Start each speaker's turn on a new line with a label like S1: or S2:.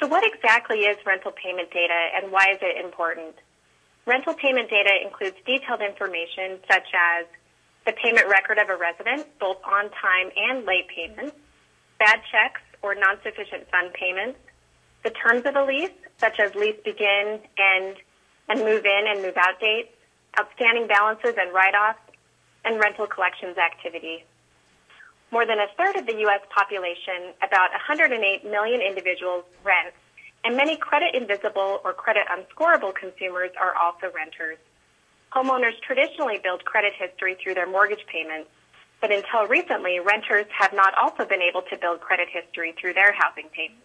S1: So what exactly is rental payment data and why is it important? Rental payment data includes detailed information such as the payment record of a resident, both on-time and late payments, bad checks or non-sufficient fund payments, the terms of a lease, such as lease begin, end, and move in and move out dates, outstanding balances and write-offs, and rental collections activity. More than a third of the U.S. population, about 108 million individuals, rent, and many credit invisible or credit unscorable consumers are also renters. Homeowners traditionally build credit history through their mortgage payments, but until recently, renters have not also been able to build credit history through their housing payments.